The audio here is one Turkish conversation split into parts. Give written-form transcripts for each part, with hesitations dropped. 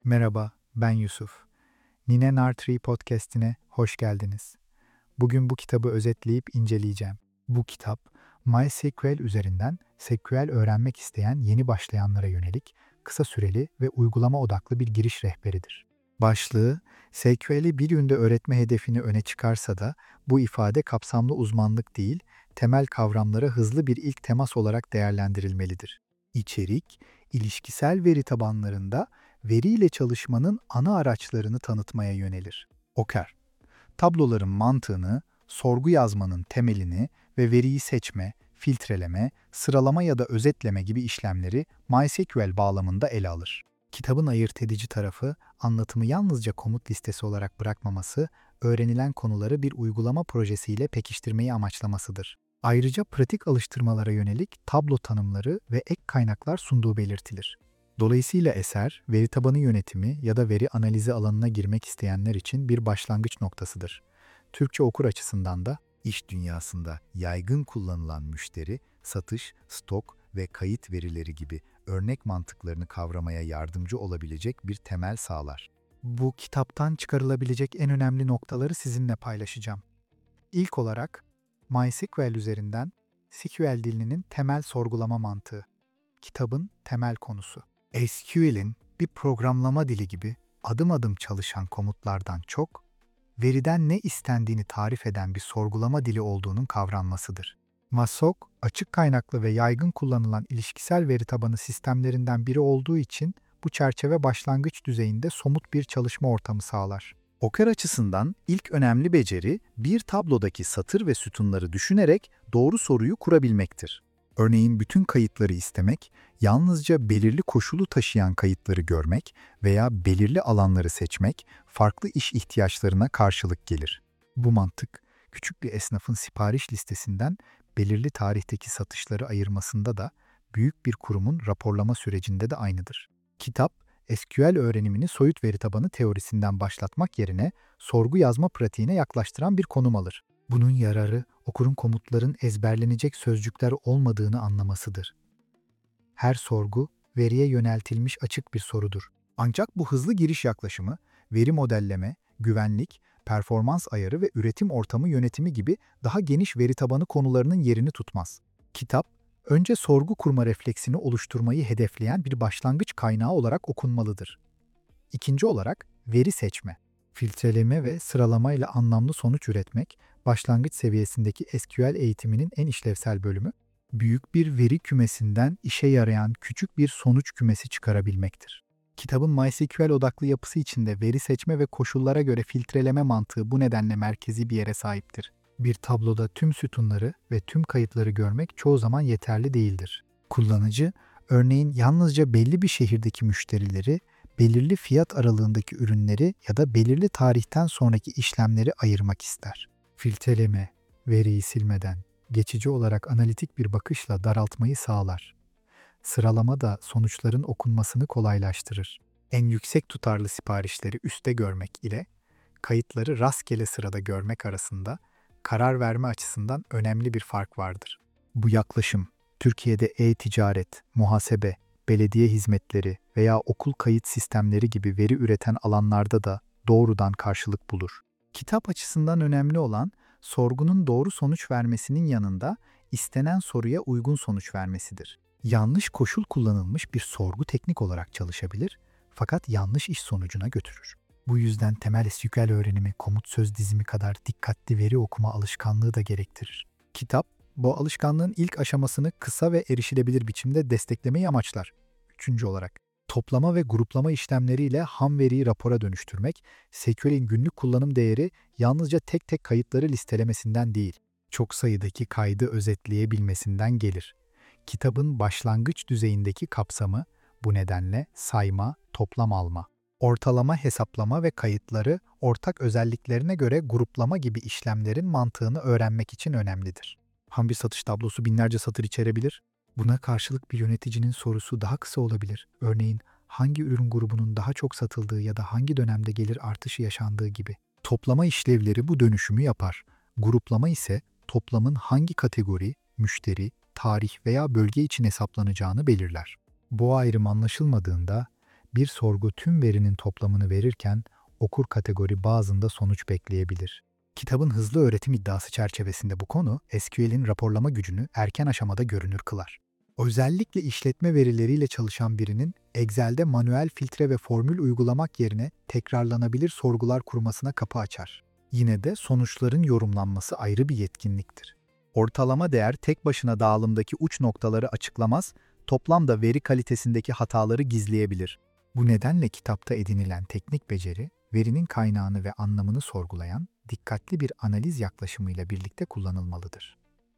Merhaba, ben Yusuf. Nine Nartree podcast'ine hoş geldiniz. Bugün bu kitabı özetleyip inceleyeceğim. Bu kitap, MySQL üzerinden SQL öğrenmek isteyen yeni başlayanlara yönelik kısa süreli ve uygulama odaklı bir giriş rehberidir. Başlığı, SQL'i bir günde öğretme hedefini öne çıkarsa da bu ifade kapsamlı uzmanlık değil, temel kavramlara hızlı bir ilk temas olarak değerlendirilmelidir. İçerik, ilişkisel veri tabanlarında veriyle çalışmanın ana araçlarını tanıtmaya yönelir. OKR, tabloların mantığını, sorgu yazmanın temelini ve veriyi seçme, filtreleme, sıralama ya da özetleme gibi işlemleri MySQL bağlamında ele alır. Kitabın ayırt edici tarafı, anlatımı yalnızca komut listesi olarak bırakmaması, öğrenilen konuları bir uygulama projesiyle pekiştirmeyi amaçlamasıdır. Ayrıca pratik alıştırmalara yönelik tablo tanımları ve ek kaynaklar sunduğu belirtilir. Dolayısıyla eser, veri tabanı yönetimi ya da veri analizi alanına girmek isteyenler için bir başlangıç noktasıdır. Türkçe okur açısından da iş dünyasında yaygın kullanılan müşteri, satış, stok ve kayıt verileri gibi örnek mantıklarını kavramaya yardımcı olabilecek bir temel sağlar. Bu kitaptan çıkarılabilecek en önemli noktaları sizinle paylaşacağım. İlk olarak MySQL üzerinden SQL dilinin temel sorgulama mantığı. Kitabın temel konusu. SQL'in bir programlama dili gibi adım adım çalışan komutlardan çok, veriden ne istendiğini tarif eden bir sorgulama dili olduğunun kavranmasıdır. MASOC, açık kaynaklı ve yaygın kullanılan ilişkisel veri tabanı sistemlerinden biri olduğu için bu çerçeve başlangıç düzeyinde somut bir çalışma ortamı sağlar. OKR açısından ilk önemli beceri, bir tablodaki satır ve sütunları düşünerek doğru soruyu kurabilmektir. Örneğin bütün kayıtları istemek, yalnızca belirli koşulu taşıyan kayıtları görmek veya belirli alanları seçmek farklı iş ihtiyaçlarına karşılık gelir. Bu mantık, küçük bir esnafın sipariş listesinden belirli tarihteki satışları ayırmasında da büyük bir kurumun raporlama sürecinde de aynıdır. Kitap, SQL öğrenimini soyut veri tabanı teorisinden başlatmak yerine sorgu yazma pratiğine yaklaştıran bir konum alır. Bunun yararı okurun komutların ezberlenecek sözcükler olmadığını anlamasıdır. Her sorgu veriye yöneltilmiş açık bir sorudur. Ancak bu hızlı giriş yaklaşımı veri modelleme, güvenlik, performans ayarı ve üretim ortamı yönetimi gibi daha geniş veri tabanı konularının yerini tutmaz. Kitap, önce sorgu kurma refleksini oluşturmayı hedefleyen bir başlangıç kaynağı olarak okunmalıdır. İkinci olarak veri seçme. Filtreleme ve sıralamayla anlamlı sonuç üretmek, başlangıç seviyesindeki SQL eğitiminin en işlevsel bölümü, büyük bir veri kümesinden işe yarayan küçük bir sonuç kümesi çıkarabilmektir. Kitabın MySQL odaklı yapısı içinde veri seçme ve koşullara göre filtreleme mantığı bu nedenle merkezi bir yere sahiptir. Bir tabloda tüm sütunları ve tüm kayıtları görmek çoğu zaman yeterli değildir. Kullanıcı, örneğin yalnızca belli bir şehirdeki müşterileri, belirli fiyat aralığındaki ürünleri ya da belirli tarihten sonraki işlemleri ayırmak ister. Filtreleme, veriyi silmeden, geçici olarak analitik bir bakışla daraltmayı sağlar. Sıralama da sonuçların okunmasını kolaylaştırır. En yüksek tutarlı siparişleri üstte görmek ile kayıtları rastgele sırada görmek arasında karar verme açısından önemli bir fark vardır. Bu yaklaşım, Türkiye'de e-ticaret, muhasebe, belediye hizmetleri veya okul kayıt sistemleri gibi veri üreten alanlarda da doğrudan karşılık bulur. Kitap açısından önemli olan, sorgunun doğru sonuç vermesinin yanında istenen soruya uygun sonuç vermesidir. Yanlış koşul kullanılmış bir sorgu teknik olarak çalışabilir, fakat yanlış iş sonucuna götürür. Bu yüzden temel SQL öğrenimi komut söz dizimi kadar dikkatli veri okuma alışkanlığı da gerektirir. Kitap, bu alışkanlığın ilk aşamasını kısa ve erişilebilir biçimde desteklemeyi amaçlar. Üçüncü olarak, toplama ve gruplama işlemleriyle ham veriyi rapora dönüştürmek, SQL'in günlük kullanım değeri yalnızca tek tek kayıtları listelemesinden değil, çok sayıdaki kaydı özetleyebilmesinden gelir. Kitabın başlangıç düzeyindeki kapsamı, bu nedenle sayma, toplam alma, ortalama hesaplama ve kayıtları ortak özelliklerine göre gruplama gibi işlemlerin mantığını öğrenmek için önemlidir. Ham bir satış tablosu binlerce satır içerebilir. Buna karşılık bir yöneticinin sorusu daha kısa olabilir. Örneğin hangi ürün grubunun daha çok satıldığı ya da hangi dönemde gelir artışı yaşandığı gibi. Toplama işlevleri bu dönüşümü yapar. Gruplama ise toplamın hangi kategori, müşteri, tarih veya bölge için hesaplanacağını belirler. Bu ayrım anlaşılmadığında Bir sorgu tüm verinin toplamını verirken okur kategori bazında sonuç bekleyebilir. Kitabın hızlı öğretim iddiası çerçevesinde bu konu, SQL'in raporlama gücünü erken aşamada görünür kılar. Özellikle işletme verileriyle çalışan birinin Excel'de manuel filtre ve formül uygulamak yerine tekrarlanabilir sorgular kurmasına kapı açar. Yine de sonuçların yorumlanması ayrı bir yetkinliktir. Ortalama değer tek başına dağılımdaki uç noktaları açıklamaz, toplamda veri kalitesindeki hataları gizleyebilir. Bu nedenle kitapta edinilen teknik beceri, verinin kaynağını ve anlamını sorgulayan, dikkatli bir analiz yaklaşımıyla birlikte kullanılmalıdır.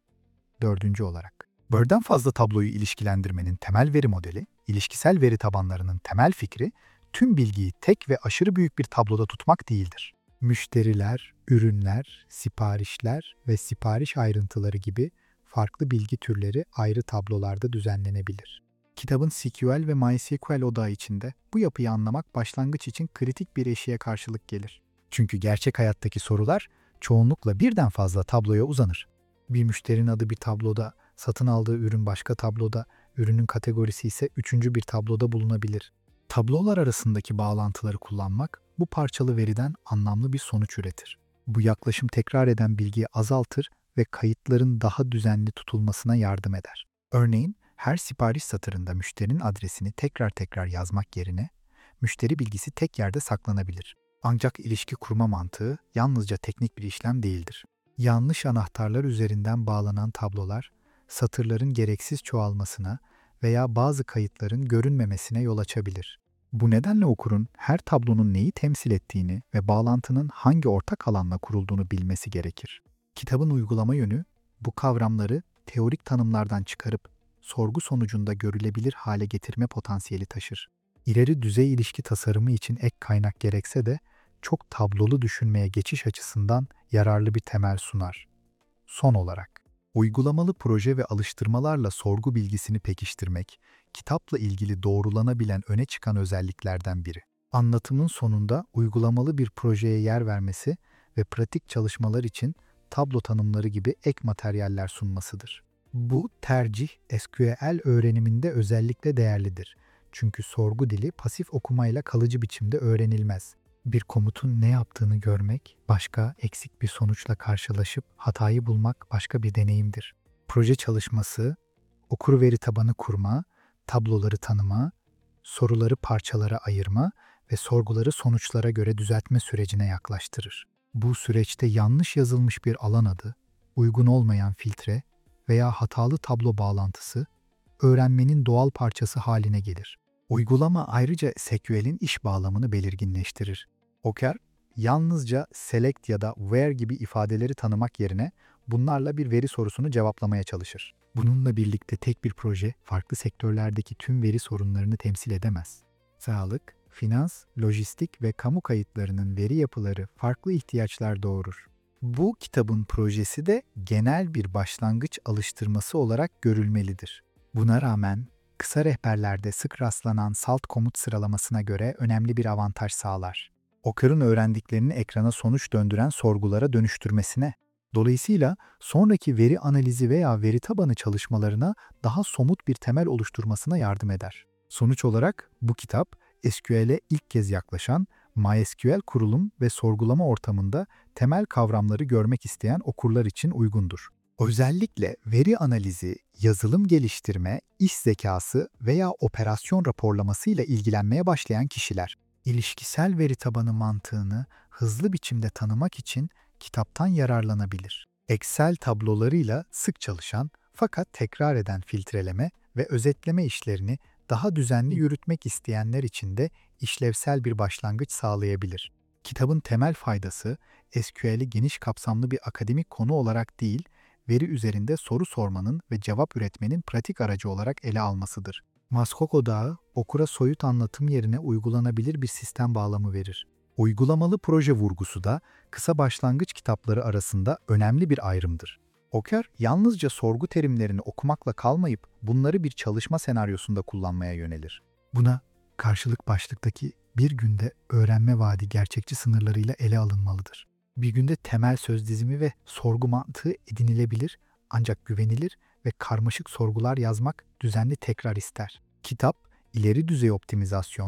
Dördüncü olarak, birden fazla tabloyu ilişkilendirmenin temel veri modeli, ilişkisel veri tabanlarının temel fikri, tüm bilgiyi tek ve aşırı büyük bir tabloda tutmak değildir. Müşteriler, ürünler, siparişler ve sipariş ayrıntıları gibi farklı bilgi türleri ayrı tablolarda düzenlenebilir. Kitabın SQL ve MySQL odağı içinde bu yapıyı anlamak başlangıç için kritik bir eşiğe karşılık gelir. Çünkü gerçek hayattaki sorular çoğunlukla birden fazla tabloya uzanır. Bir müşterinin adı bir tabloda, satın aldığı ürün başka tabloda, ürünün kategorisi ise üçüncü bir tabloda bulunabilir. Tablolar arasındaki bağlantıları kullanmak bu parçalı veriden anlamlı bir sonuç üretir. Bu yaklaşım tekrar eden bilgiyi azaltır ve kayıtların daha düzenli tutulmasına yardım eder. Örneğin, her sipariş satırında müşterinin adresini tekrar tekrar yazmak yerine, müşteri bilgisi tek yerde saklanabilir. Ancak ilişki kurma mantığı yalnızca teknik bir işlem değildir. Yanlış anahtarlar üzerinden bağlanan tablolar, satırların gereksiz çoğalmasına veya bazı kayıtların görünmemesine yol açabilir. Bu nedenle okurun her tablonun neyi temsil ettiğini ve bağlantının hangi ortak alanla kurulduğunu bilmesi gerekir. Kitabın uygulama yönü, bu kavramları teorik tanımlardan çıkarıp sorgu sonucunda görülebilir hale getirme potansiyeli taşır. İleri düzey ilişki tasarımı için ek kaynak gerekse de çok tablolu düşünmeye geçiş açısından yararlı bir temel sunar. Son olarak, uygulamalı proje ve alıştırmalarla sorgu bilgisini pekiştirmek, kitapla ilgili doğrulanabilen öne çıkan özelliklerden biri. Anlatımın sonunda uygulamalı bir projeye yer vermesi ve pratik çalışmalar için tablo tanımları gibi ek materyaller sunmasıdır. Bu tercih SQL öğreniminde özellikle değerlidir. Çünkü sorgu dili pasif okumayla kalıcı biçimde öğrenilmez. Bir komutun ne yaptığını görmek, başka eksik bir sonuçla karşılaşıp hatayı bulmak başka bir deneyimdir. Proje çalışması, okur veri tabanı kurma, tabloları tanıma, soruları parçalara ayırma ve sorguları sonuçlara göre düzeltme sürecine yaklaştırır. Bu süreçte yanlış yazılmış bir alan adı, uygun olmayan filtre veya hatalı tablo bağlantısı öğrenmenin doğal parçası haline gelir. Uygulama ayrıca SQL'in iş bağlamını belirginleştirir. Oker, yalnızca select ya da where gibi ifadeleri tanımak yerine bunlarla bir veri sorusunu cevaplamaya çalışır. Bununla birlikte tek bir proje farklı sektörlerdeki tüm veri sorunlarını temsil edemez. Sağlık, finans, lojistik ve kamu kayıtlarının veri yapıları farklı ihtiyaçlar doğurur. Bu kitabın projesi de genel bir başlangıç alıştırması olarak görülmelidir. Buna rağmen kısa rehberlerde sık rastlanan salt komut sıralamasına göre önemli bir avantaj sağlar. Okur'un öğrendiklerini ekrana sonuç döndüren sorgulara dönüştürmesine, dolayısıyla sonraki veri analizi veya veri tabanı çalışmalarına daha somut bir temel oluşturmasına yardım eder. Sonuç olarak bu kitap, SQL'e ilk kez yaklaşan, MySQL kurulum ve sorgulama ortamında temel kavramları görmek isteyen okurlar için uygundur. Özellikle veri analizi, yazılım geliştirme, iş zekası veya operasyon raporlamasıyla ilgilenmeye başlayan kişiler, ilişkisel veri tabanı mantığını hızlı biçimde tanımak için kitaptan yararlanabilir. Excel tablolarıyla sık çalışan fakat tekrar eden filtreleme ve özetleme işlerini daha düzenli yürütmek isteyenler için de işlevsel bir başlangıç sağlayabilir. Kitabın temel faydası, SQL'i geniş kapsamlı bir akademik konu olarak değil, veri üzerinde soru sormanın ve cevap üretmenin pratik aracı olarak ele almasıdır. Maskok odağı, okura soyut anlatım yerine uygulanabilir bir sistem bağlamı verir. Uygulamalı proje vurgusu da kısa başlangıç kitapları arasında önemli bir ayrımdır. Okur, yalnızca sorgu terimlerini okumakla kalmayıp bunları bir çalışma senaryosunda kullanmaya yönelir. Buna karşılık başlıktaki bir günde öğrenme vaadi gerçekçi sınırlarıyla ele alınmalıdır. Bir günde temel söz dizimi ve sorgu mantığı edinilebilir ancak güvenilir ve karmaşık sorgular yazmak düzenli tekrar ister. Kitap, ileri düzey optimizasyon,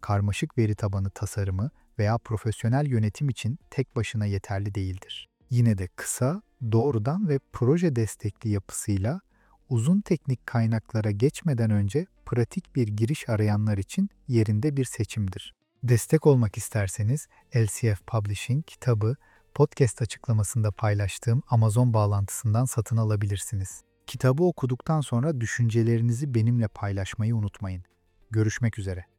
karmaşık veri tabanı tasarımı veya profesyonel yönetim için tek başına yeterli değildir. Yine de kısa, doğrudan ve proje destekli yapısıyla uzun teknik kaynaklara geçmeden önce pratik bir giriş arayanlar için yerinde bir seçimdir. Destek olmak isterseniz LCF Publishing kitabı podcast açıklamasında paylaştığım Amazon bağlantısından satın alabilirsiniz. Kitabı okuduktan sonra düşüncelerinizi benimle paylaşmayı unutmayın. Görüşmek üzere.